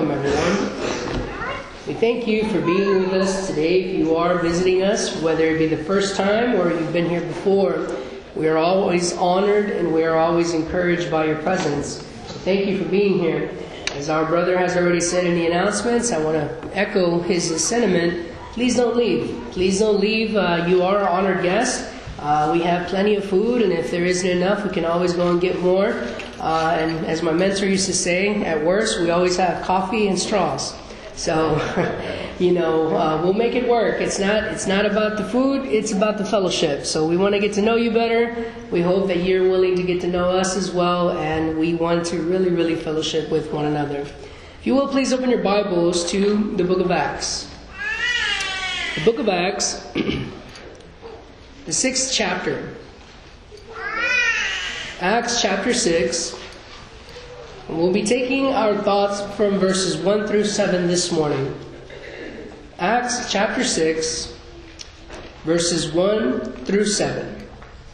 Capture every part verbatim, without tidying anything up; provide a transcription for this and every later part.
welcome everyone. We thank you for being with us today. If you are visiting us, whether it be the first time or you've been here before, we are always honored and we are always encouraged by your presence. Thank you for being here. As our brother has already said in the announcements, I want to echo his sentiment. Please don't leave. Please don't leave. Uh, you are an honored guest. Uh, we have plenty of food, and if there isn't enough, we can always go and get more. Uh, and as my mentor used to say, at worst, we always have coffee and straws. So, you know, uh, we'll make it work. It's not it's not about the food, it's about the fellowship. So we want to get to know you better. We hope that you're willing to get to know us as well, and we want to really, really fellowship with one another. If you will, please open your Bibles to the book of Acts. The book of Acts, the sixth chapter. Acts chapter six. We'll be taking our thoughts from verses one through seven this morning. Acts chapter six, verses one through seven.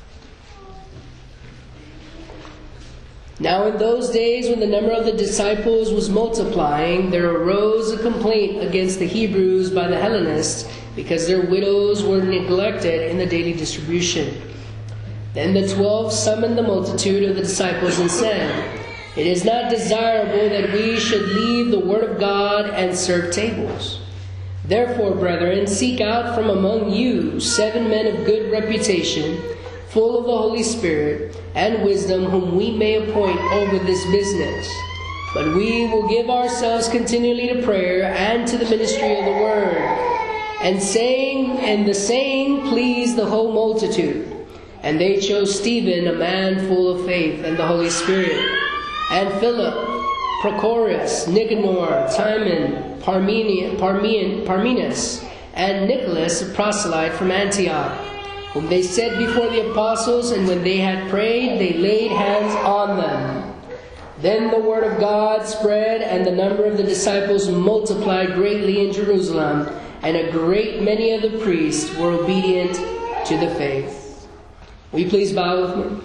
Now in those days when the number of the disciples was multiplying, there arose a complaint against the Hebrews by the Hellenists, because their widows were neglected in the daily distribution. Then the twelve summoned the multitude of the disciples and said, "It is not desirable that we should leave the word of God and serve tables. Therefore, brethren, seek out from among you seven men of good reputation, full of the Holy Spirit and wisdom, whom we may appoint over this business. But we will give ourselves continually to prayer and to the ministry of the word." And saying, and the saying pleased the whole multitude. And they chose Stephen, a man full of faith and the Holy Spirit, and Philip, Prochorus, Nicanor, Timon, Parmenian, Parmen, Parmenas, and Nicholas, a proselyte from Antioch, whom they set before the apostles, and when they had prayed, they laid hands on them. Then the word of God spread, and the number of the disciples multiplied greatly in Jerusalem, and a great many of the priests were obedient to the faith. Will you please bow with me?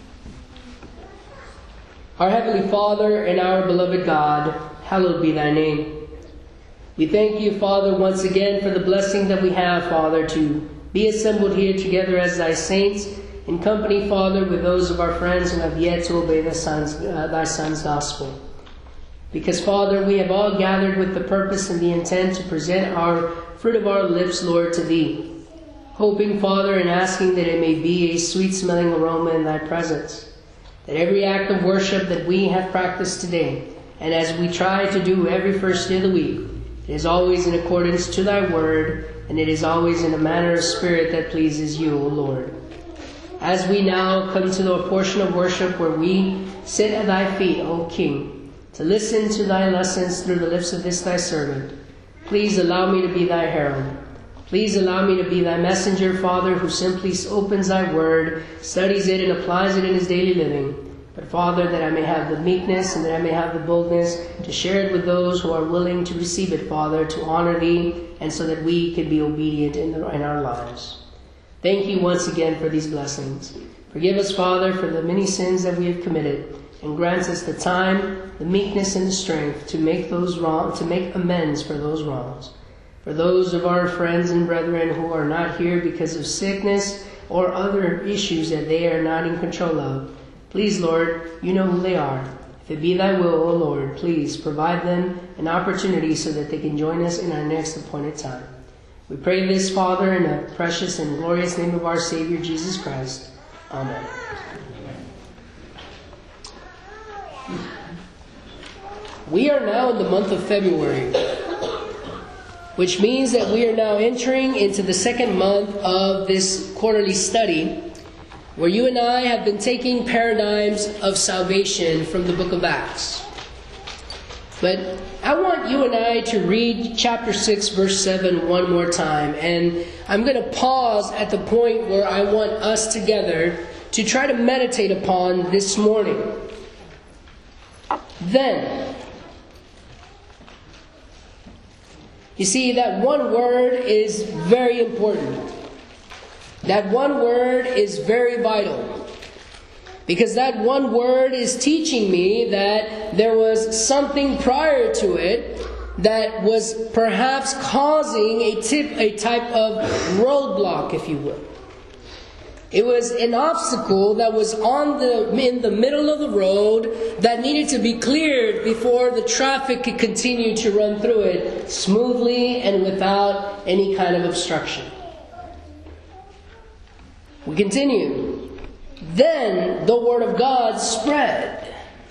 Our Heavenly Father and our beloved God, hallowed be thy name. We thank you, Father, once again for the blessing that we have, Father, to be assembled here together as thy saints, in company, Father, with those of our friends who have yet to obey the son's, uh, thy Son's gospel. Because, Father, we have all gathered with the purpose and the intent to present our fruit of our lips, Lord, to thee, hoping, Father, and asking that it may be a sweet-smelling aroma in thy presence. That every act of worship that we have practiced today, and as we try to do every first day of the week, it is always in accordance to thy word, and it is always in a manner of spirit that pleases you, O Lord. As we now come to the portion of worship where we sit at thy feet, O King, to listen to thy lessons through the lips of this thy servant, please allow me to be thy herald. Please allow me to be thy messenger, Father, who simply opens thy word, studies it, and applies it in his daily living. But, Father, that I may have the meekness and that I may have the boldness to share it with those who are willing to receive it, Father, to honor thee, and so that we can be obedient in, the, in our lives. Thank you once again for these blessings. Forgive us, Father, for the many sins that we have committed, and grant us the time, the meekness, and the strength to make those wrong, to make amends for those wrongs. For those of our friends and brethren who are not here because of sickness or other issues that they are not in control of, please, Lord, you know who they are. If it be thy will, O Lord, please provide them an opportunity so that they can join us in our next appointed time. We pray this, Father, in the precious and glorious name of our Savior, Jesus Christ. Amen. We are now in the month of February, which means that we are now entering into the second month of this quarterly study, where you and I have been taking paradigms of salvation from the book of Acts. But I want you and I to read chapter six, verse seven one more time. And I'm going to pause at the point where I want us together to try to meditate upon this morning. Then, you see, that one word is very important. That one word is very vital. Because that one word is teaching me that there was something prior to it that was perhaps causing a, tip, a type of roadblock, if you will. It was an obstacle that was on the in the middle of the road that needed to be cleared before the traffic could continue to run through it smoothly and without any kind of obstruction. We continue. Then the word of God spread.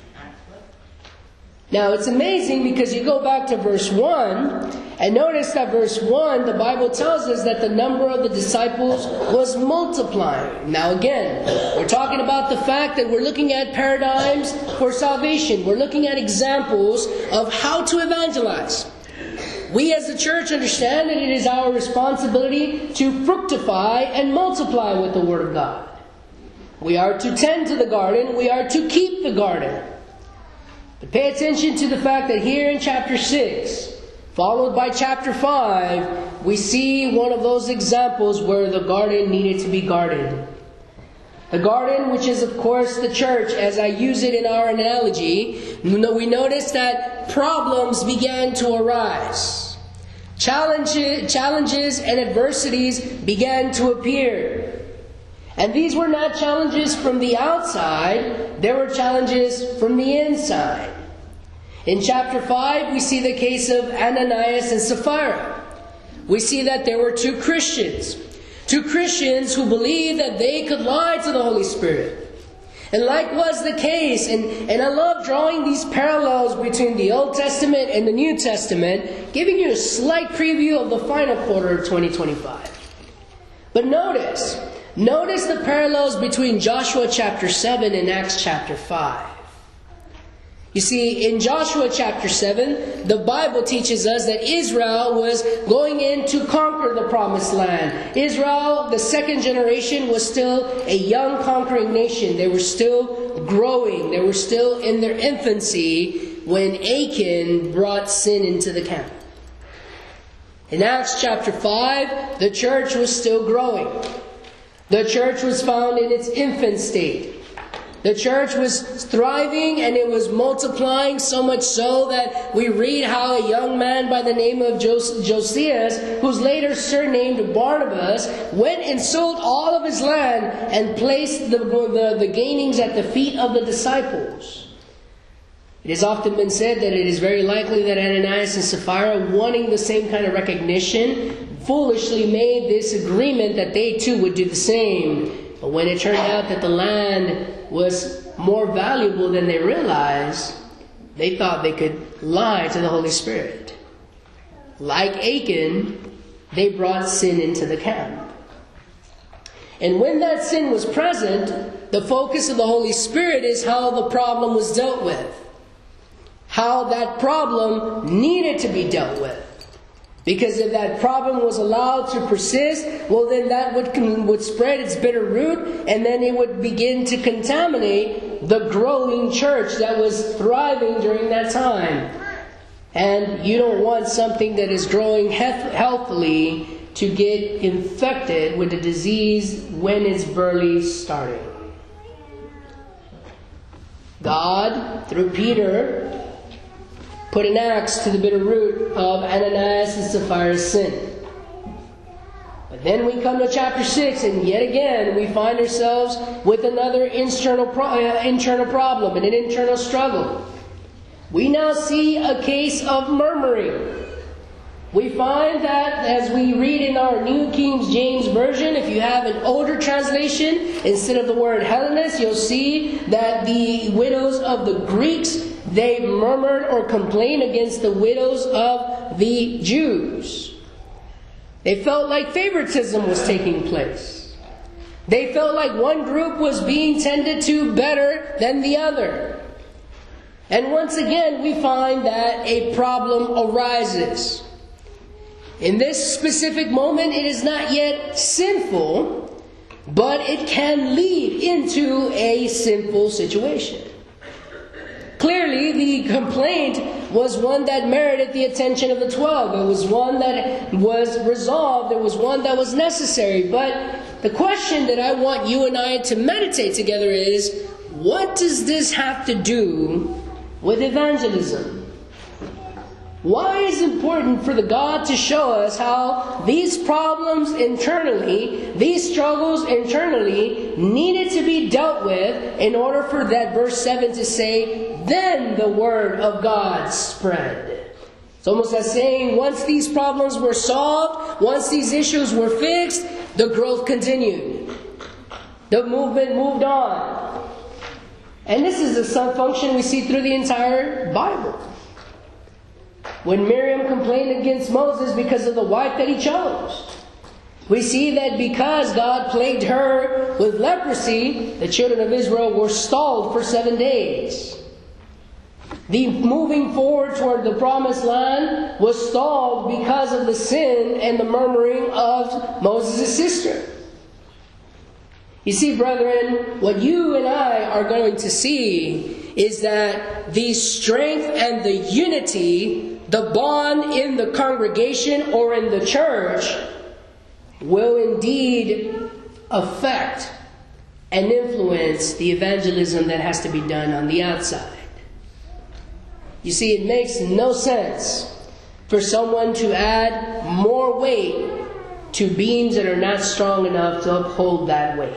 Now it's amazing because you go back to verse one and notice that verse one, the Bible tells us that the number of the disciples was multiplying. Now again, we're talking about the fact that we're looking at paradigms for salvation. We're looking at examples of how to evangelize. We as a church understand that it is our responsibility to fructify and multiply with the Word of God. We are to tend to the garden. We are to keep the garden. But pay attention to the fact that here in chapter six, followed by chapter five, we see one of those examples where the garden needed to be guarded. The garden, which is of course the church, as I use it in our analogy, we notice that problems began to arise. Challenges, challenges and adversities began to appear. And these were not challenges from the outside, they were challenges from the inside. In chapter five, we see the case of Ananias and Sapphira. We see that there were two Christians. Two Christians who believed that they could lie to the Holy Spirit. And like was the case, and, and I love drawing these parallels between the Old Testament and the New Testament, giving you a slight preview of the final quarter of twenty twenty-five. But notice, notice the parallels between Joshua chapter seven and Acts chapter five. You see, in Joshua chapter seven, the Bible teaches us that Israel was going in to conquer the promised land. Israel, the second generation, was still a young conquering nation. They were still growing. They were still in their infancy when Achan brought sin into the camp. In Acts chapter five, the church was still growing. The church was found in its infant state. The church was thriving and it was multiplying, so much so that we read how a young man by the name of Jos- Josias, who's later surnamed Barnabas, went and sold all of his land and placed the, the, the gainings at the feet of the disciples. It has often been said that it is very likely that Ananias and Sapphira, wanting the same kind of recognition, foolishly made this agreement that they too would do the same. But when it turned out that the land was more valuable than they realized, they thought they could lie to the Holy Spirit. Like Achan, they brought sin into the camp. And when that sin was present, the focus of the Holy Spirit is how the problem was dealt with. How that problem needed to be dealt with. Because if that problem was allowed to persist, well then that would, would spread its bitter root, and then it would begin to contaminate the growing church that was thriving during that time. And you don't want something that is growing healthily to get infected with a disease when it's barely starting. God, through Peter, put an axe to the bitter root of Ananias and Sapphira's sin. But then we come to chapter six, and yet again we find ourselves with another internal, pro- uh, internal problem and an internal struggle. We now see a case of murmuring. We find that as we read in our New King James Version, if you have an older translation, instead of the word Hellenist, you'll see that the widows of the Greeks, they murmured or complained against the widows of the Jews. They felt like favoritism was taking place. They felt like one group was being tended to better than the other. And once again, we find that a problem arises. In this specific moment, it is not yet sinful, but it can lead into a sinful situation. Clearly, the complaint was one that merited the attention of the twelve. It was one that was resolved. It was one that was necessary. But the question that I want you and I to meditate together is, what does this have to do with evangelism? Why is it important for the God to show us how these problems internally, these struggles internally, needed to be dealt with in order for that verse seven to say, then the word of God spread? It's almost as saying, once these problems were solved, once these issues were fixed, the growth continued. The movement moved on. And this is the sub function we see through the entire Bible. When Miriam complained against Moses because of the wife that he chose, we see that because God plagued her with leprosy, the children of Israel were stalled for seven days. The moving forward toward the promised land was stalled because of the sin and the murmuring of Moses' sister. You see, brethren, what you and I are going to see is that the strength and the unity, the bond in the congregation or in the church, will indeed affect and influence the evangelism that has to be done on the outside. You see, it makes no sense for someone to add more weight to beams that are not strong enough to uphold that weight.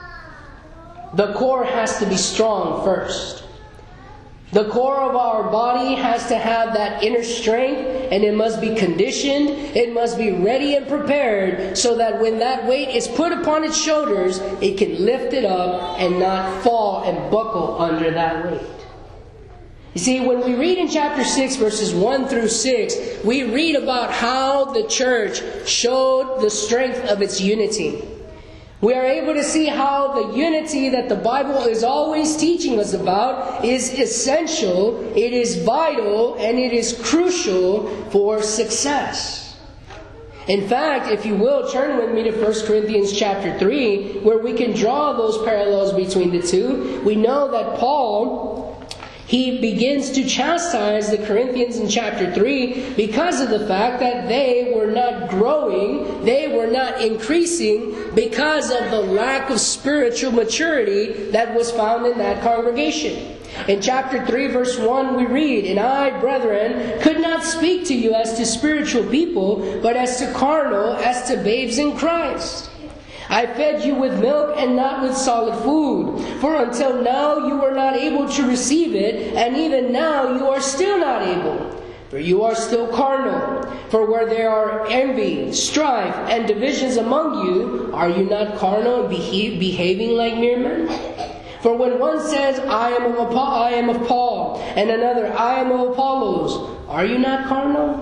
The core has to be strong first. The core of our body has to have that inner strength, and it must be conditioned, it must be ready and prepared, so that when that weight is put upon its shoulders, it can lift it up and not fall and buckle under that weight. You see, when we read in chapter six, verses one through six, we read about how the church showed the strength of its unity. We are able to see how the unity that the Bible is always teaching us about is essential, it is vital, and it is crucial for success. In fact, if you will, turn with me to First Corinthians chapter three, where we can draw those parallels between the two. We know that Paul, he begins to chastise the Corinthians in chapter three because of the fact that they were not growing, they were not increasing because of the lack of spiritual maturity that was found in that congregation. In chapter three, verse one, we read, "And I, brethren, could not speak to you as to spiritual people, but as to carnal, as to babes in Christ. I fed you with milk and not with solid food. For until now you were not able to receive it, and even now you are still not able. For you are still carnal. For where there are envy, strife, and divisions among you, are you not carnal and beha- behaving like mere men? For when one says, I am of Paul, I am of Paul, and another, I am of Apollos, are you not carnal?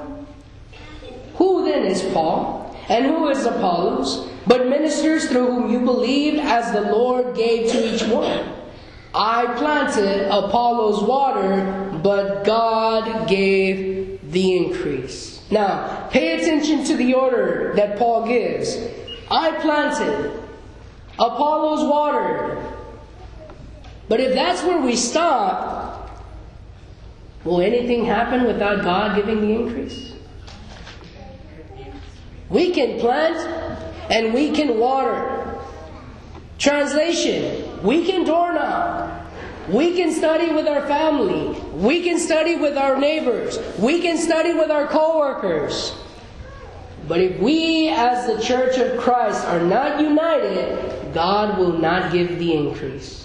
Who then is Paul? And who is Apollos? But ministers through whom you believed, as the Lord gave to each one. I planted, Apollos watered, but God gave the increase." Now, pay attention to the order that Paul gives. I planted, Apollos watered. But if that's where we stop, will anything happen without God giving the increase? We can plant and we can water. Translation, we can doorknob. We can study with our family. We can study with our neighbors. We can study with our co-workers. But if we as the Church of Christ are not united, God will not give the increase.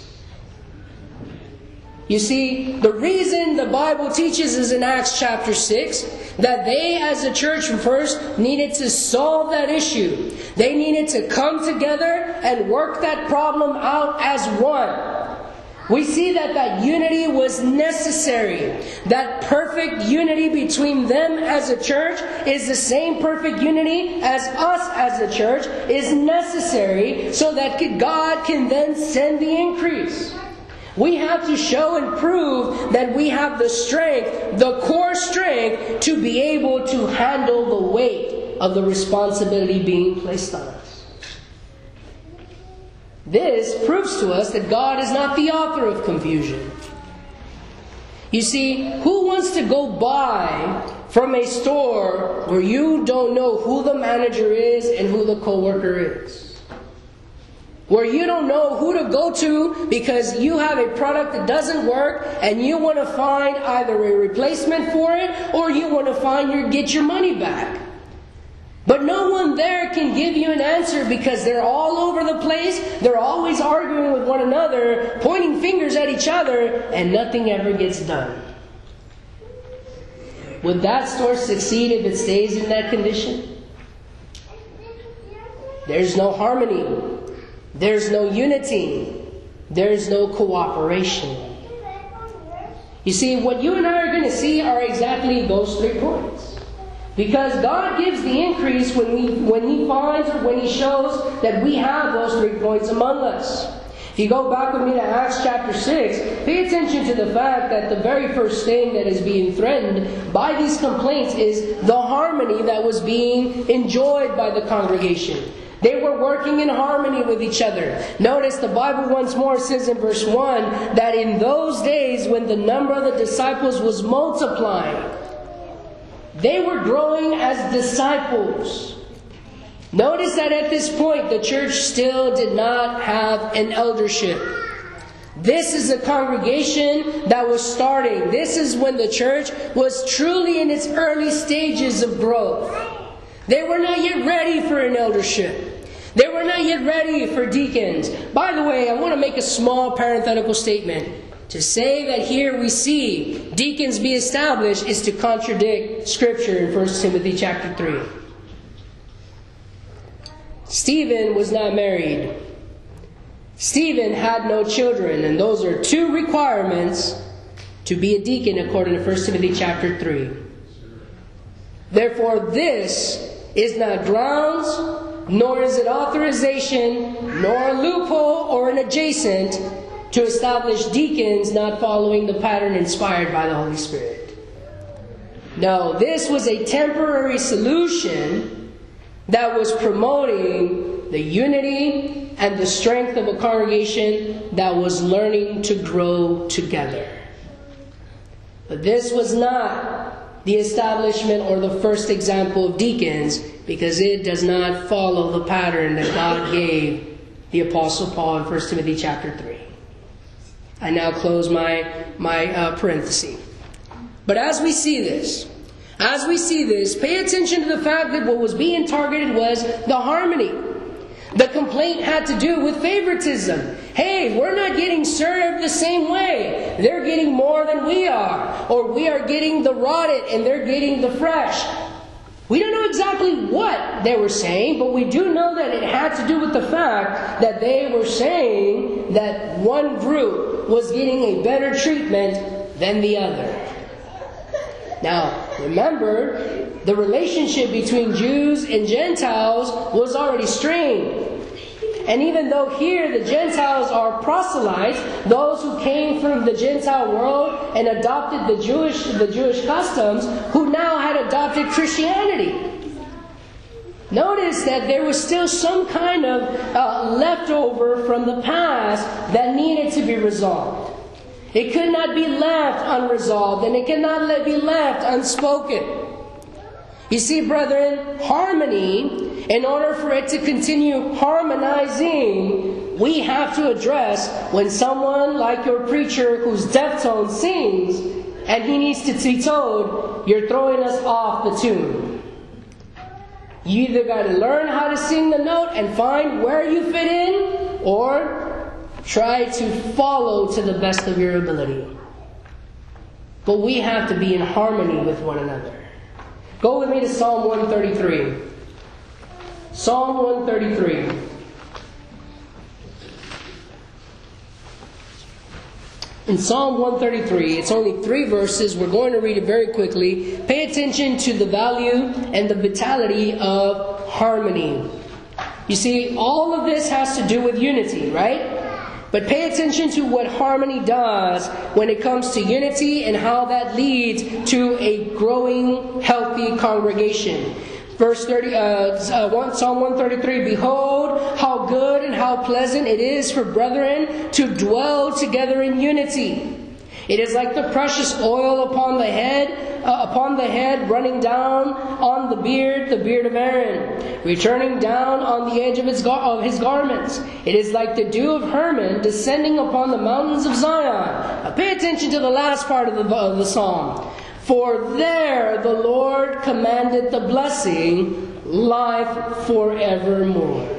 You see, the reason the Bible teaches us in Acts chapter six that they as a church first needed to solve that issue. They needed to come together and work that problem out as one. We see that that unity was necessary. That perfect unity between them as a church is the same perfect unity as us as a church is necessary so that God can then send the increase. We have to show and prove that we have the strength, the core strength, to be able to handle the weight of the responsibility being placed on us. This proves to us that God is not the author of confusion. You see, who wants to go buy from a store where you don't know who the manager is and who the co-worker is? where you don't know who to go to because you have a product that doesn't work and you want to find either a replacement for it or you want to find your get your money back. But no one there can give you an answer because they're all over the place. They're always arguing with one another, pointing fingers at each other, and nothing ever gets done. Would that store succeed if it stays in that condition? There's no harmony. There's no unity. There's no cooperation. You see, what you and I are going to see are exactly those three points. Because God gives the increase when, we, when He finds or when He shows that we have those three points among us. If you go back with me to Acts chapter six, pay attention to the fact that the very first thing that is being threatened by these complaints is the harmony that was being enjoyed by the congregation. They were working in harmony with each other. Notice the Bible once more says in verse one that in those days when the number of the disciples was multiplying, they were growing as disciples. Notice that at this point the church still did not have an eldership. This is a congregation that was starting. This is when the church was truly in its early stages of growth. They were not yet ready for an eldership. They were not yet ready for deacons. By the way, I want to make a small parenthetical statement. To say that here we see deacons be established is to contradict Scripture in First Timothy chapter three. Stephen was not married. Stephen had no children, and those are two requirements to be a deacon according to First Timothy chapter three. Therefore, this is not grounds, nor is it authorization, nor a loophole or an adjacent to establish deacons not following the pattern inspired by the Holy Spirit. No, this was a temporary solution that was promoting the unity and the strength of a congregation that was learning to grow together. But this was not the establishment or the first example of deacons, because it does not follow the pattern that God gave the Apostle Paul in First Timothy chapter three. I now close my, my uh, parenthesis. But as we see this, as we see this, pay attention to the fact that what was being targeted was the harmony. The complaint had to do with favoritism. Hey, we're not getting served the same way. They're getting more than we are. Or we are getting the rotted and they're getting the fresh. We don't know exactly what they were saying, but we do know that it had to do with the fact that they were saying that one group was getting a better treatment than the other. Now, remember, the relationship between Jews and Gentiles was already strained. And even though here the Gentiles are proselytes, those who came from the Gentile world and adopted the Jewish, the Jewish customs, who now had adopted Christianity. Notice that there was still some kind of uh, leftover from the past that needed to be resolved. It could not be left unresolved, and it cannot be left unspoken. You see, brethren, harmony, in order for it to continue harmonizing, we have to address when someone like your preacher whose deftone sings and he needs to be told, you're throwing us off the tune. You either got to learn how to sing the note and find where you fit in, or try to follow to the best of your ability. But we have to be in harmony with one another. Go with me to Psalm one thirty-three. Psalm one thirty-three. In Psalm one thirty-three, it's only three verses. We're going to read it very quickly. Pay attention to the value and the vitality of harmony. You see, all of this has to do with unity, right? But pay attention to what harmony does when it comes to unity and how that leads to a growing, healthy congregation. Verse thirty, uh, uh, Psalm one thirty-three, behold, how good and how pleasant it is for brethren to dwell together in unity. It is like the precious oil upon the head uh, upon the head, running down on the beard, the beard of Aaron, returning down on the edge of his, gar- of his garments. It is like the dew of Hermon descending upon the mountains of Zion. Now pay attention to the last part of the, of the psalm. For there the Lord commanded the blessing, life forevermore.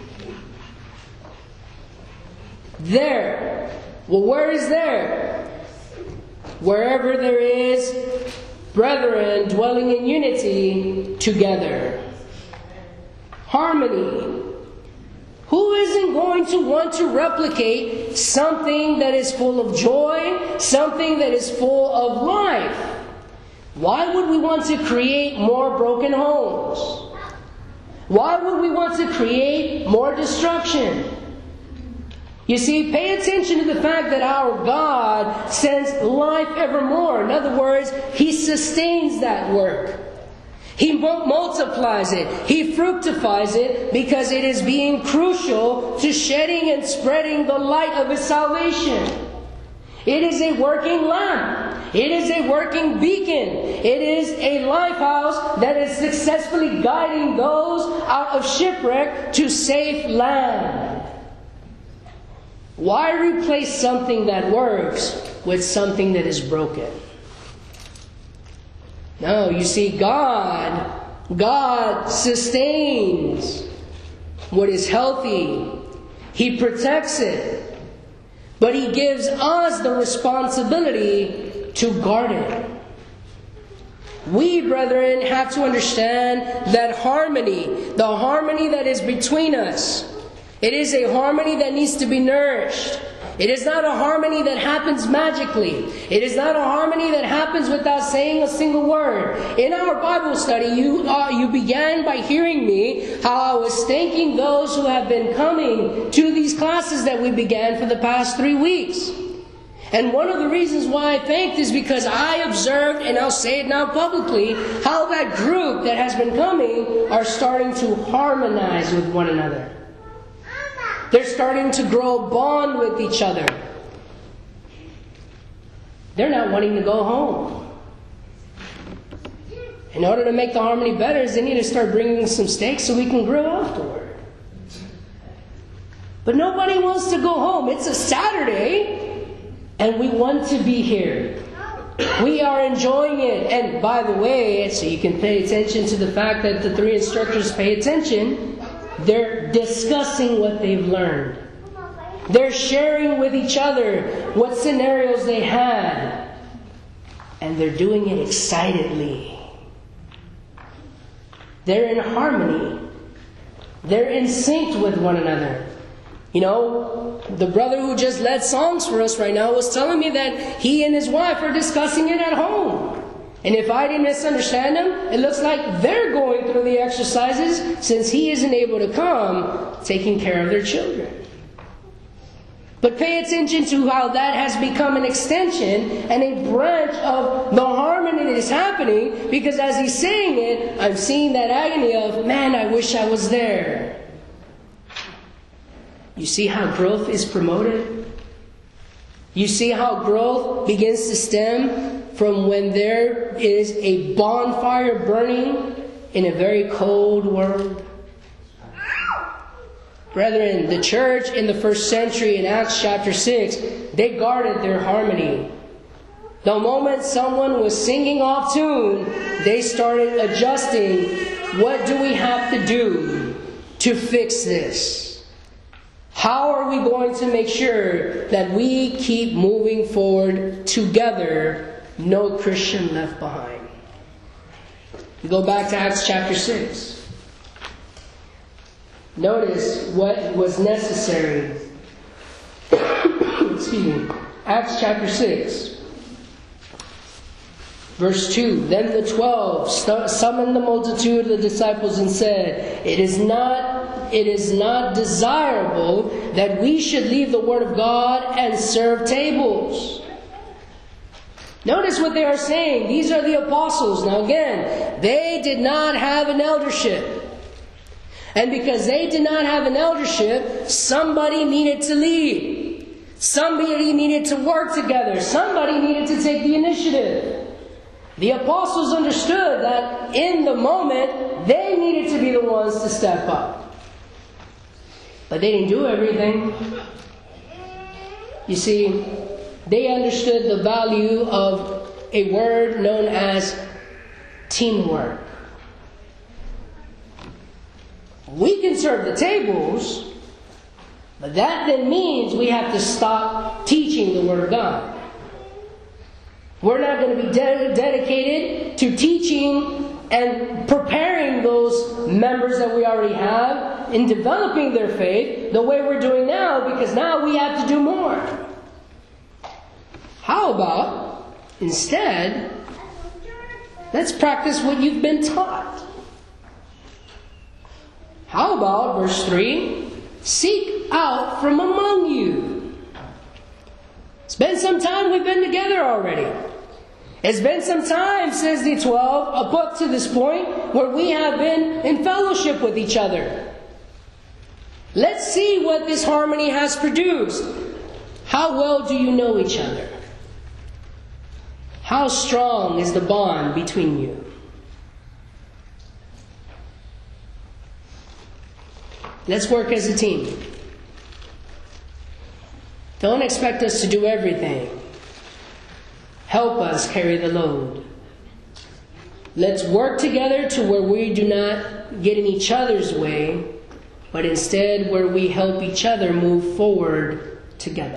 There. Well, where is there? Wherever there is brethren dwelling in unity together. Harmony. Who isn't going to want to replicate something that is full of joy, something that is full of life? Why would we want to create more broken homes? Why would we want to create more destruction? You see, pay attention to the fact that our God sends life evermore. In other words, He sustains that work. He multiplies it. He fructifies it because it is being crucial to shedding and spreading the light of His salvation. It is a working lamp. It is a working beacon. It is a lighthouse that is successfully guiding those out of shipwreck to safe land. Why replace something that works with something that is broken? No, you see, God, God sustains what is healthy. He protects it. But He gives us the responsibility to guard it. We, brethren, have to understand that harmony, the harmony that is between us, it is a harmony that needs to be nourished. It is not a harmony that happens magically. It is not a harmony that happens without saying a single word. In our Bible study, you uh, you began by hearing me how I was thanking those who have been coming to these classes that we began for the past three weeks. And one of the reasons why I thanked is because I observed, and I'll say it now publicly, how that group that has been coming are starting to harmonize with one another. They're starting to grow a bond with each other. They're not wanting to go home. In order to make the harmony better, they need to start bringing some steaks so we can grill afterward. But nobody wants to go home. It's a Saturday, and we want to be here. We are enjoying it. And by the way, so you can pay attention to the fact that the three instructors pay attention, they're discussing what they've learned. They're sharing with each other what scenarios they had. And they're doing it excitedly. They're in harmony. They're in sync with one another. You know, the brother who just led songs for us right now was telling me that he and his wife are discussing it at home. And if I didn't misunderstand them, it looks like they're going through the exercises since he isn't able to come, taking care of their children. But pay attention to how that has become an extension and a branch of the harmony that is happening, because as he's saying it, I'm seeing that agony of, man, I wish I was there. You see how growth is promoted? You see how growth begins to stem from when there is a bonfire burning in a very cold world? Brethren, the church in the first century in Acts chapter six, they guarded their harmony. The moment someone was singing off tune, they started adjusting. What do we have to do to fix this? How are we going to make sure that we keep moving forward together? No Christian left behind. Go back to Acts chapter six. Notice what was necessary. Excuse me. Acts chapter six. Verse two. Then the twelve summoned the multitude of the disciples and said, It is not, it is not desirable that we should leave the word of God and serve tables. Notice what they are saying. These are the apostles. Now again, they did not have an eldership. And because they did not have an eldership, somebody needed to lead. Somebody needed to work together. Somebody needed to take the initiative. The apostles understood that in the moment, they needed to be the ones to step up. But they didn't do everything. You see, they understood the value of a word known as teamwork. We can serve the tables, but that then means we have to stop teaching the Word of God. We're not going to be de- dedicated to teaching and preparing those members that we already have in developing their faith the way we're doing now, because now we have to do more. How about, instead, let's practice what you've been taught. How about, verse three, seek out from among you. It's been some time we've been together already. It's been some time, says the twelve, up, up to this point, where we have been in fellowship with each other. Let's see what this harmony has produced. How well do you know each other? How strong is the bond between you? Let's work as a team. Don't expect us to do everything. Help us carry the load. Let's work together to where we do not get in each other's way, but instead where we help each other move forward together.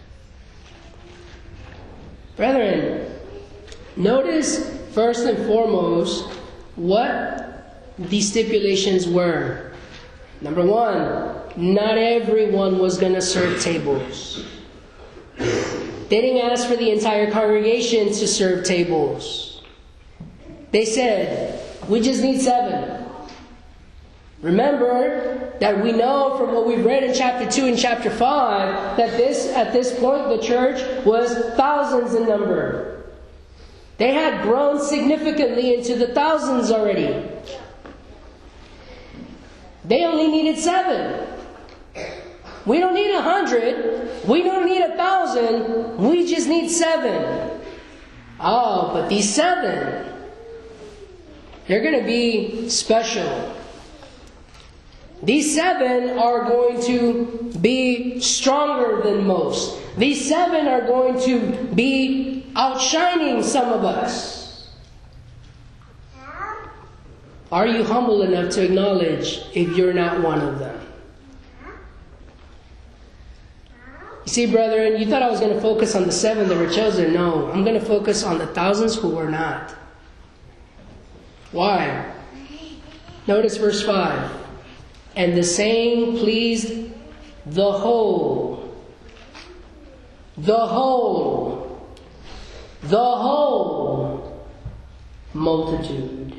Brethren, notice first and foremost what the stipulations were. Number one, not everyone was going to serve tables. They didn't ask for the entire congregation to serve tables. They said, we just need seven. Remember that we know from what we've read in chapter two and chapter five that this, at this point, the church was thousands in number. They had grown significantly into the thousands already. They only needed seven. We don't need a hundred. We don't need a thousand. We just need seven. Oh, but these seven, they're going to be special. These seven are going to be stronger than most. These seven are going to be outshining some of us. Are you humble enough to acknowledge if you're not one of them? You see, brethren, you thought I was going to focus on the seven that were chosen. No, I'm going to focus on the thousands who were not. Why? Notice verse five. And the saying pleased the whole. The whole. The whole multitude.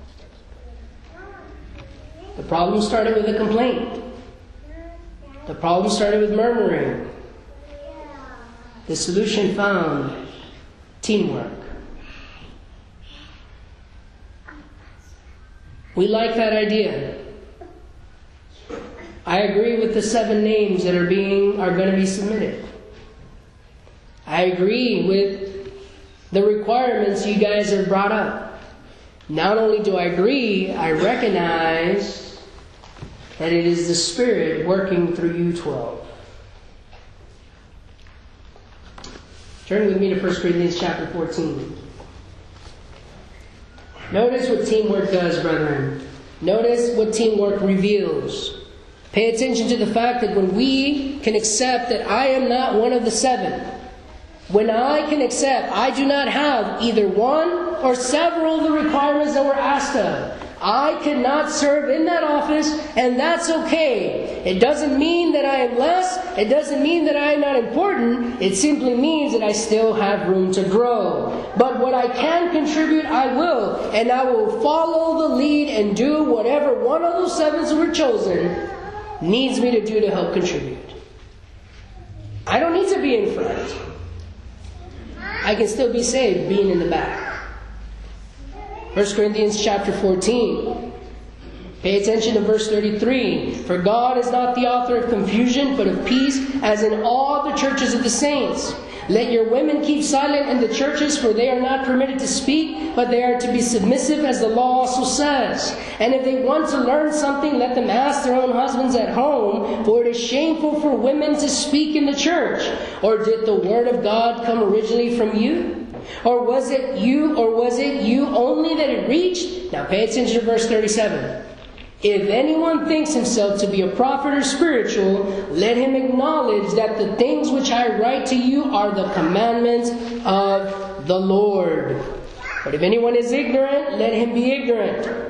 The problem started with a complaint. The problem started with murmuring. The solution found teamwork. We like that idea. I agree with the seven names that are being are going to be submitted. I agree with the requirements you guys have brought up. Not only do I agree, I recognize that it is the Spirit working through you twelve. Turn with me to First Corinthians chapter fourteen. Notice what teamwork does, brethren. Notice what teamwork reveals. Pay attention to the fact that when we can accept that I am not one of the seven, when I can accept I do not have either one or several of the requirements that were asked of, I cannot serve in that office, and that's okay. It doesn't mean that I am less. It doesn't mean that I am not important. It simply means that I still have room to grow. But what I can contribute, I will. And I will follow the lead and do whatever one of those sevens who were chosen needs me to do to help contribute. I don't need to be in front. I can still be saved being in the back. First Corinthians chapter fourteen. Pay attention to verse thirty-three. For God is not the author of confusion, but of peace, as in all the churches of the saints. Let your women keep silent in the churches, for they are not permitted to speak, but they are to be submissive, as the law also says. And if they want to learn something, let them ask their own husbands at home, for it is shameful for women to speak in the church. Or did the word of God come originally from you? Or was it you, or was it you only that it reached? Now pay attention to verse thirty-seven. If anyone thinks himself to be a prophet or spiritual, let him acknowledge that the things which I write to you are the commandments of the Lord. But if anyone is ignorant, let him be ignorant.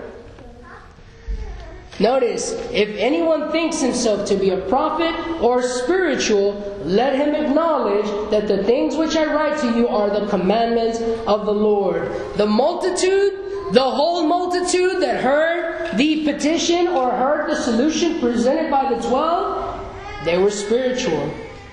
Notice, if anyone thinks himself to be a prophet or spiritual, let him acknowledge that the things which I write to you are the commandments of the Lord. The multitude, the whole multitude that heard the petition or heard the solution presented by the twelve, they were spiritual.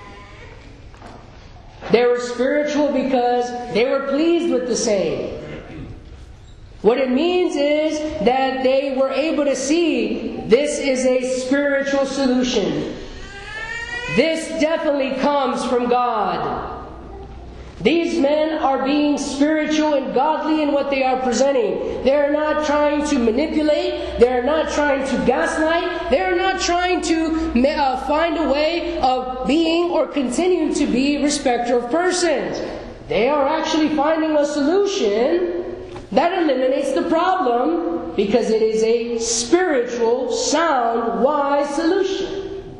They were spiritual because they were pleased with the saying. What it means is that they were able to see this is a spiritual solution. This definitely comes from God. These men are being spiritual and godly in what they are presenting. They're not trying to manipulate. They're not trying to gaslight. They're not trying to uh, find a way of being or continuing to be a respecter of persons. They are actually finding a solution that eliminates the problem, because it is a spiritual, sound, wise solution.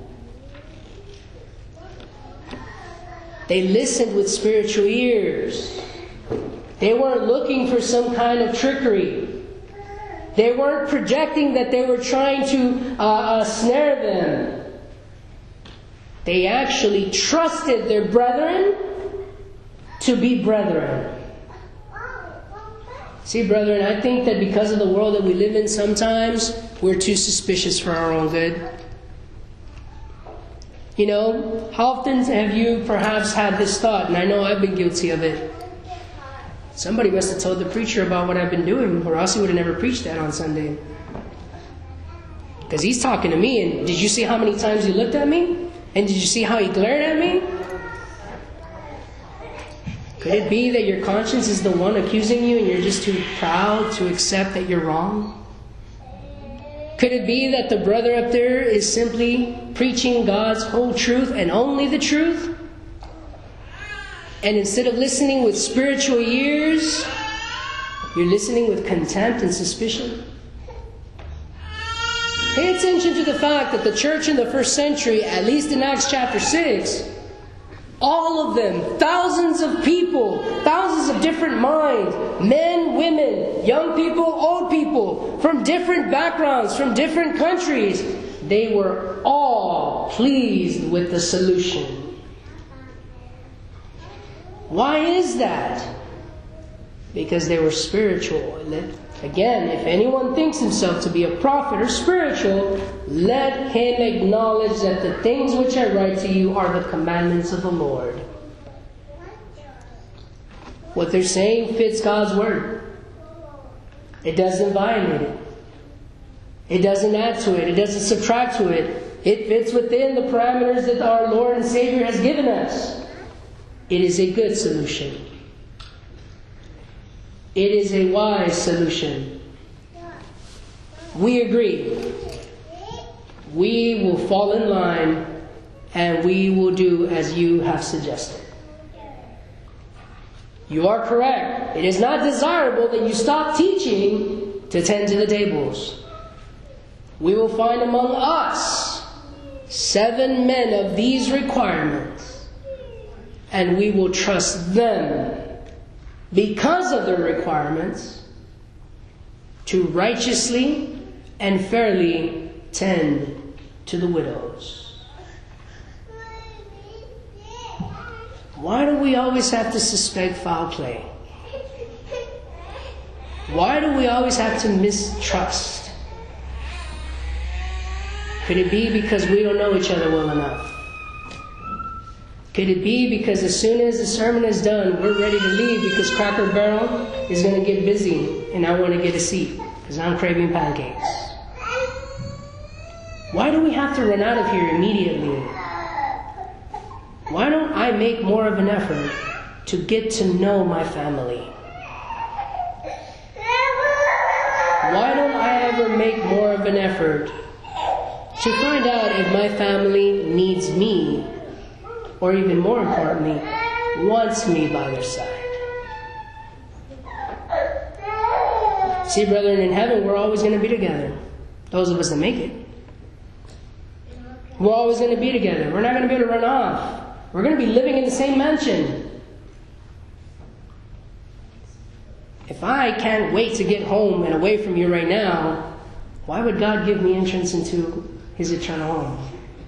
They listened with spiritual ears. They weren't looking for some kind of trickery. They weren't projecting that they were trying to uh, uh, snare them. They actually trusted their brethren to be brethren. See, brethren, I think that because of the world that we live in, sometimes we're too suspicious for our own good. You know, how often have you perhaps had this thought, and I know I've been guilty of it. Somebody must have told the preacher about what I've been doing, or else he would have never preached that on Sunday. Because he's talking to me, and did you see how many times he looked at me? And did you see how he glared at me? Could it be that your conscience is the one accusing you and you're just too proud to accept that you're wrong? Could it be that the brother up there is simply preaching God's whole truth and only the truth? And instead of listening with spiritual ears, you're listening with contempt and suspicion? Pay attention to the fact that the church in the first century, at least in Acts chapter six, all of them, thousands of people, thousands of different minds, men, women, young people, old people, from different backgrounds, from different countries, they were all pleased with the solution. Why is that? Because they were spiritual. Again, if anyone thinks himself to be a prophet or spiritual, let him acknowledge that the things which I write to you are the commandments of the Lord. What they're saying fits God's word. It doesn't violate it. It doesn't add to it. It doesn't subtract to it. It fits within the parameters that our Lord and Savior has given us. It is a good solution. It is a wise solution. We agree. We will fall in line and we will do as you have suggested. You are correct. It is not desirable that you stop teaching to tend to the tables. We will find among us seven men of these requirements, and we will trust them, because of their requirements, to righteously and fairly tend to the widows. Why do we always have to suspect foul play? Why do we always have to mistrust? Could it be because we don't know each other well enough? Could it be because as soon as the sermon is done, we're ready to leave because Cracker Barrel is going to get busy and I want to get a seat because I'm craving pancakes? Why do we have to run out of here immediately? why don't I make more of an effort to get to know my family? Why don't I ever make more of an effort to find out if my family needs me, or even more importantly, wants me by their side? See, brethren, in heaven, we're always going to be together. Those of us that make it. We're always going to be together. We're not going to be able to run off. We're going to be living in the same mansion. If I can't wait to get home and away from you right now, why would God give me entrance into His eternal home?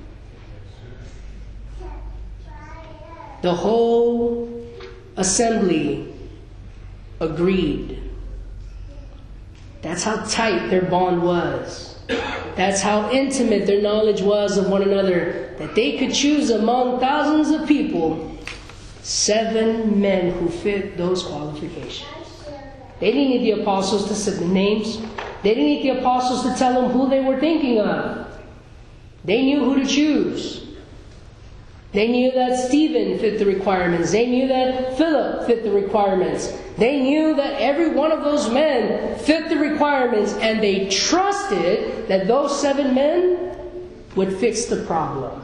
The whole assembly agreed. That's how tight their bond was. That's how intimate their knowledge was of one another, that they could choose among thousands of people seven men who fit those qualifications. They didn't need the apostles to submit names. They didn't need the apostles to tell them who they were thinking of. They knew who to choose. They knew that Stephen fit the requirements. They knew that Philip fit the requirements. They knew that every one of those men fit the requirements, and they trusted that those seven men would fix the problem.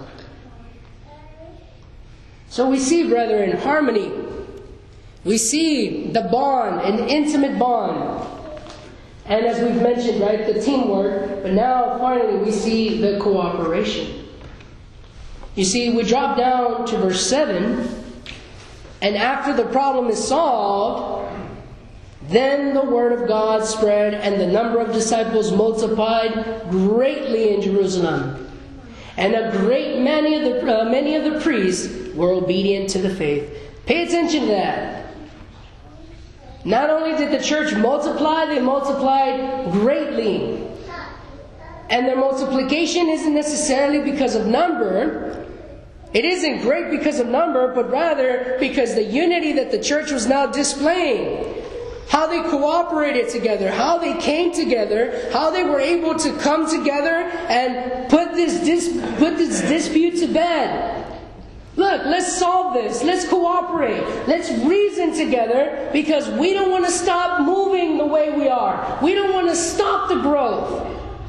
So we see, brethren, harmony. We see the bond, an intimate bond. And as we've mentioned, right, the teamwork. But now, finally, we see the cooperation. You see, we drop down to verse seven. And after the problem is solved, then the word of God spread, and the number of disciples multiplied greatly in Jerusalem. And a great many of the uh, many of the priests were obedient to the faith. Pay attention to that. Not only did the church multiply, they multiplied greatly. And their multiplication isn't necessarily because of number. It isn't great because of number, but rather because the unity that the church was now displaying. How they cooperated together, how they came together, how they were able to come together and put this dis- put this dispute to bed. Look, let's solve this. Let's cooperate. Let's reason together, because we don't want to stop moving the way we are. We don't want to stop the growth.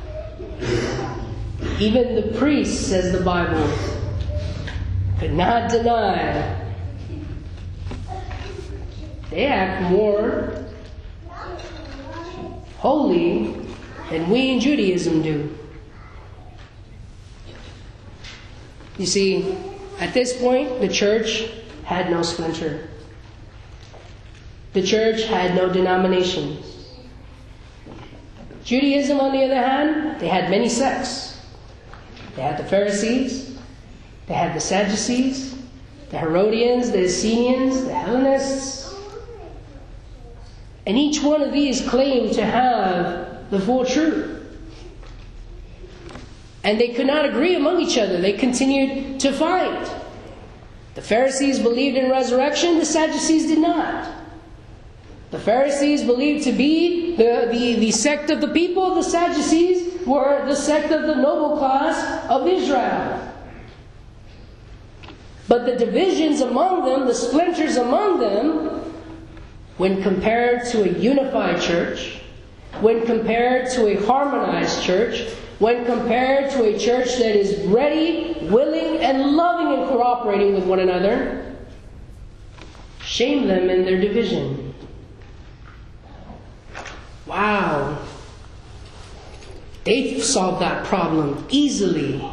Even the priests, says the Bible, could not deny. They act more holy than we in Judaism do. You see, at this point, the church had no splinter. The church had no denominations. Judaism, on the other hand, they had many sects. They had the Pharisees, they had the Sadducees, the Herodians, the Essenes, the Hellenists. And each one of these claimed to have the full truth. And they could not agree among each other. They continued to fight. The Pharisees believed in resurrection. The Sadducees did not. The Pharisees believed to be the, the, the sect of the people. The Sadducees were the sect of the noble class of Israel. But the divisions among them, the splinters among them, when compared to a unified church, when compared to a harmonized church, when compared to a church that is ready, willing, and loving and cooperating with one another, shame them in their division. Wow. They solved that problem easily.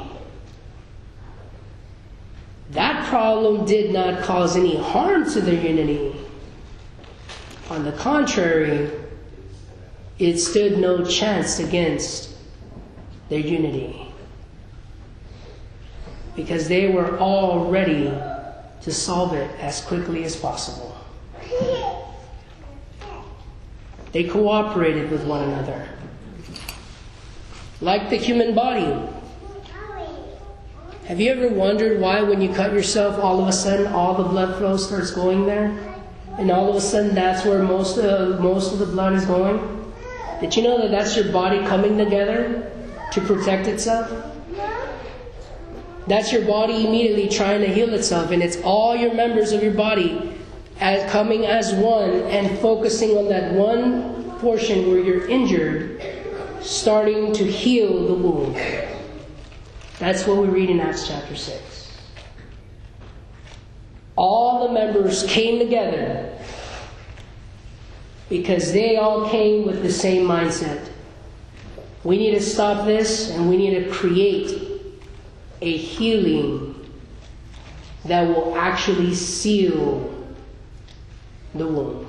That problem did not cause any harm to their unity. On the contrary, it stood no chance against their unity, because they were all ready to solve it as quickly as possible. They cooperated with one another. Like the human body. Have you ever wondered why when you cut yourself, all of a sudden all the blood flow starts going there? And all of a sudden that's where most of, most of the blood is going? Did you know that that's your body coming together to protect itself? That's your body immediately trying to heal itself. And it's all your members of your body as coming as one and focusing on that one portion where you're injured, starting to heal the wound. That's what we read in Acts chapter six. All the members came together because they all came with the same mindset. We need to stop this, and we need to create a healing that will actually seal the wound.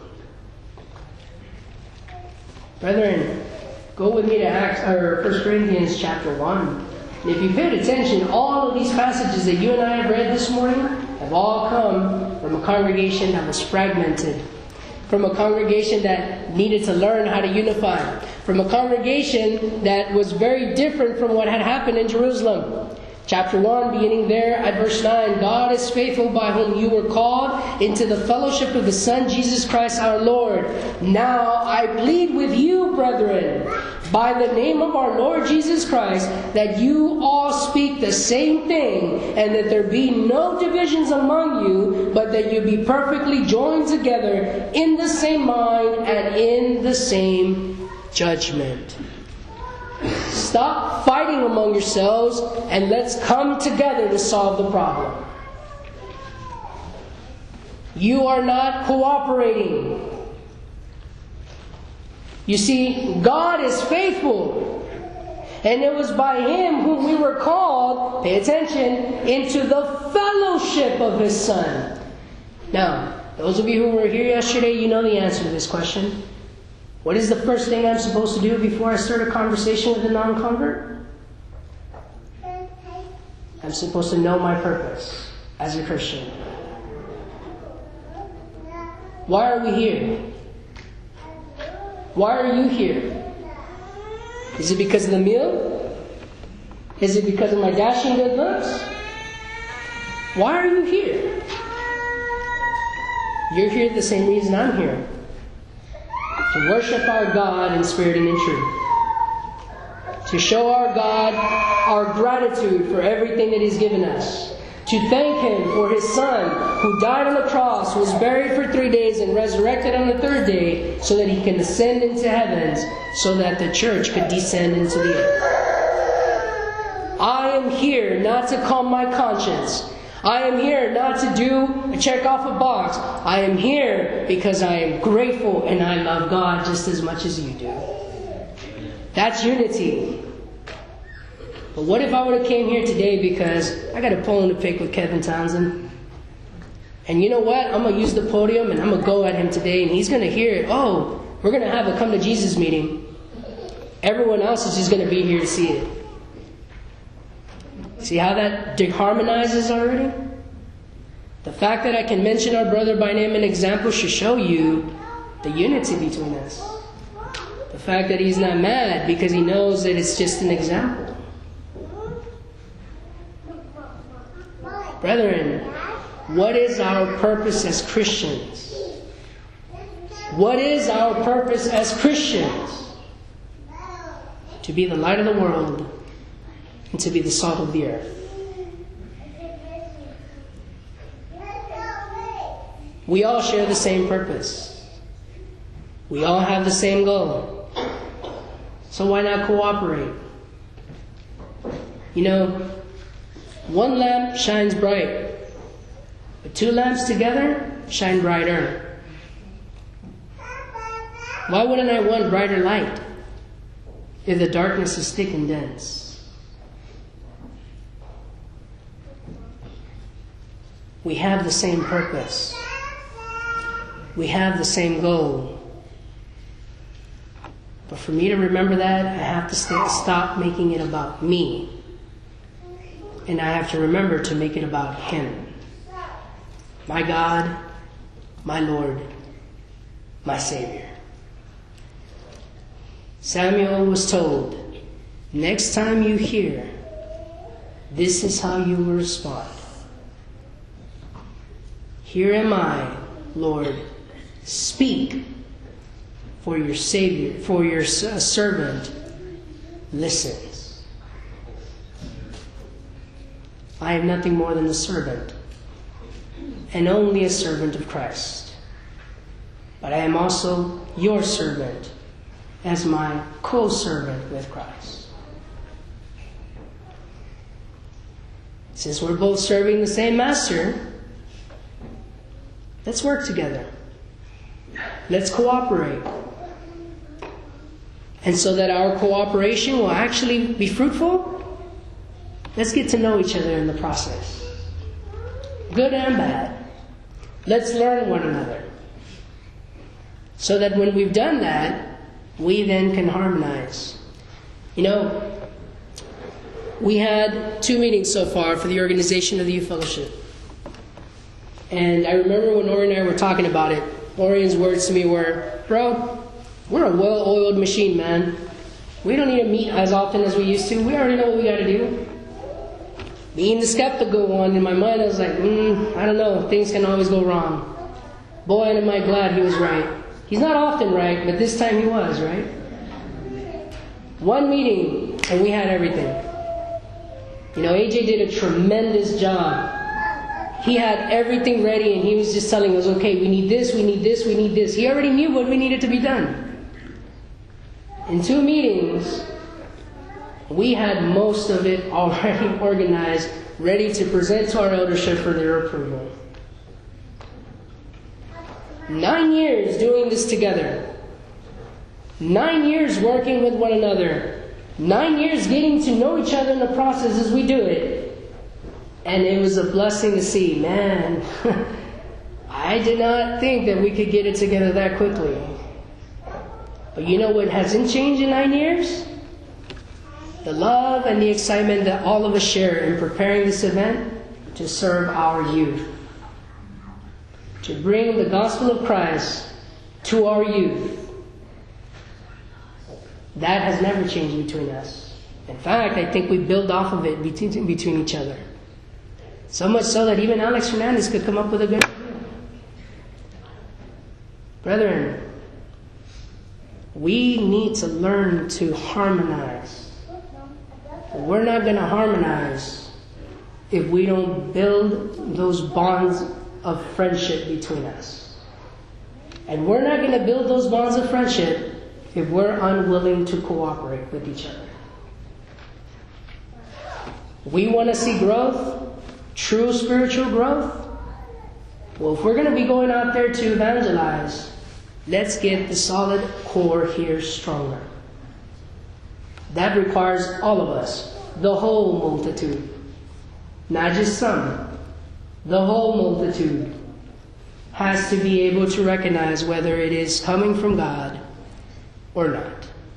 Brethren, go with me to Acts or First Corinthians chapter one. And if you paid attention, all of these passages that you and I have read this morning have all come from a congregation that was fragmented, from a congregation that needed to learn how to unify, from a congregation that was very different from what had happened in Jerusalem. Chapter one, beginning there at verse nine, God is faithful, by whom you were called into the fellowship of His Son, Jesus Christ our Lord. Now I plead with you, brethren, by the name of our Lord Jesus Christ, that you all speak the same thing, and that there be no divisions among you, but that you be perfectly joined together in the same mind and in the same judgment. Stop fighting among yourselves and let's come together to solve the problem. You are not cooperating. You see, God is faithful. And it was by Him whom we were called, pay attention, into the fellowship of His Son. Now, those of you who were here yesterday, you know the answer to this question. What is the first thing I'm supposed to do before I start a conversation with a non-convert? I'm supposed to know my purpose as a Christian. Why are we here? Why are you here? Is it because of the meal? Is it because of my dashing good looks? Why are you here? You're here the same reason I'm here. To worship our God in spirit and in truth. To show our God our gratitude for everything that He's given us. To thank Him for His Son, who died on the cross, was buried for three days, and resurrected on the third day, so that He can ascend into heavens, so that the church could descend into the earth. I am here not to calm my conscience. I am here not to do a check off a box. I am here because I am grateful and I love God just as much as you do. That's unity. But what if I would have came here today because I got a bone to pick with Kevin Townsend? And you know what? I'm going to use the podium and I'm going to go at him today, and he's going to hear it. Oh, we're going to have a come to Jesus meeting. Everyone else is just going to be here to see it. See how that deharmonizes already? The fact that I can mention our brother by name and example should show you the unity between us. The fact that he's not mad because he knows that it's just an example. Brethren, what is our purpose as Christians? What is our purpose as Christians? To be the light of the world and to be the salt of the earth. We all share the same purpose. We all have the same goal. So why not cooperate? You know, one lamp shines bright, but two lamps together shine brighter. Why wouldn't I want brighter light if the darkness is thick and dense? We have the same purpose. We have the same goal. But for me to remember that, I have to st- stop making it about me. And I have to remember to make it about Him. My God, my Lord, my Savior. Samuel was told, next time you hear, this is how you will respond. Here am I, Lord, speak, for your Savior, for your servant listens. I am nothing more than a servant, and only a servant of Christ. But I am also your servant, as my co-servant with Christ. Since we're both serving the same master, let's work together. Let's cooperate. And so that our cooperation will actually be fruitful, let's get to know each other in the process. Good and bad. Let's learn one another. So that when we've done that, we then can harmonize. You know, we had two meetings so far for the organization of the Youth Fellowship. And I remember when Ori and I were talking about it, Orian's words to me were, bro, we're a well-oiled machine, man. We don't need to meet as often as we used to. We already know what we got to do. Being the skeptical one, in my mind I was like, mm, I don't know, things can always go wrong. Boy, and am I glad he was right. He's not often right, but this time he was, right? One meeting, and we had everything. You know, A J did a tremendous job. He had everything ready, and he was just telling us, okay, we need this, we need this, we need this. He already knew what we needed to be done. In two meetings, we had most of it already organized, ready to present to our eldership for their approval. Nine years doing this together. Nine years working with one another. Nine years getting to know each other in the process as we do it. And it was a blessing to see, man, I did not think that we could get it together that quickly. But you know what hasn't changed in nine years? The love and the excitement that all of us share in preparing this event to serve our youth. To bring the gospel of Christ to our youth. That has never changed between us. In fact, I think we build off of it between, between each other. So much so that even Alex Fernandez could come up with a good idea. Brethren, we need to learn to harmonize. We're not going to harmonize if we don't build those bonds of friendship between us. And we're not going to build those bonds of friendship if we're unwilling to cooperate with each other. We want to see growth, true spiritual growth. Well, if we're going to be going out there to evangelize, let's get the solid core here stronger. That requires all of us, the whole multitude. Not just some. The whole multitude has to be able to recognize whether it is coming from God or not.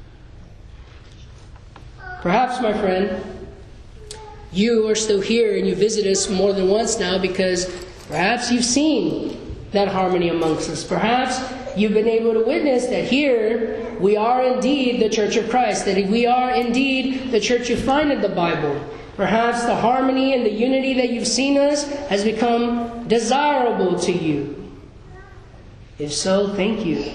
Perhaps, my friend, you are still here and you visit us more than once now because perhaps you've seen that harmony amongst us. Perhaps you've been able to witness that here we are indeed the Church of Christ, that we are indeed the church you find in the Bible. Perhaps the harmony and the unity that you've seen us has become desirable to you. If so, thank you.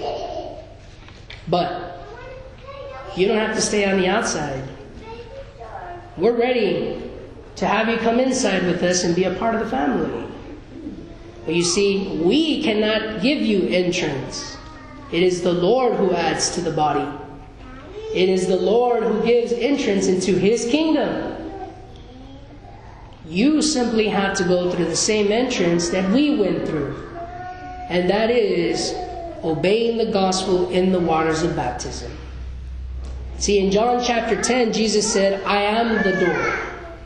But you don't have to stay on the outside. We're ready to have you come inside with us and be a part of the family. But you see, we cannot give you entrance. It is the Lord who adds to the body. It is the Lord who gives entrance into His kingdom. You simply have to go through the same entrance that we went through. And that is obeying the gospel in the waters of baptism. See, in John chapter ten, Jesus said, I am the door.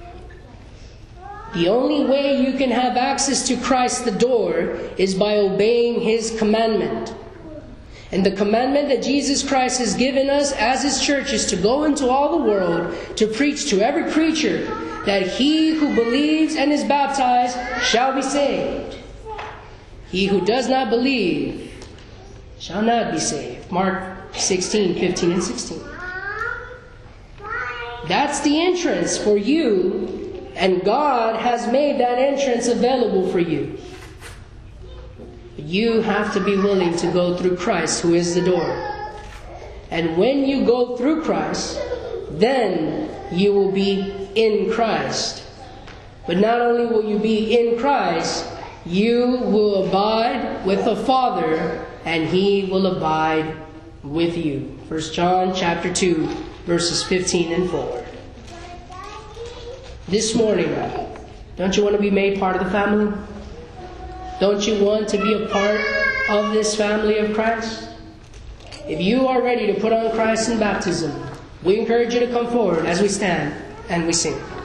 The only way you can have access to Christ the door is by obeying His commandment. And the commandment that Jesus Christ has given us as His church is to go into all the world to preach to every creature that he who believes and is baptized shall be saved. He who does not believe shall not be saved. Mark sixteen, fifteen and sixteen. That's the entrance for you, and God has made that entrance available for you. You have to be willing to go through Christ, who is the door. And when you go through Christ, then you will be in Christ. But not only will you be in Christ, you will abide with the Father, and He will abide with you. First John chapter two, verses fifteen and forward. This morning, don't you want to be made part of the family? Don't you want to be a part of this family of Christ? If you are ready to put on Christ in baptism, we encourage you to come forward as we stand and we sing.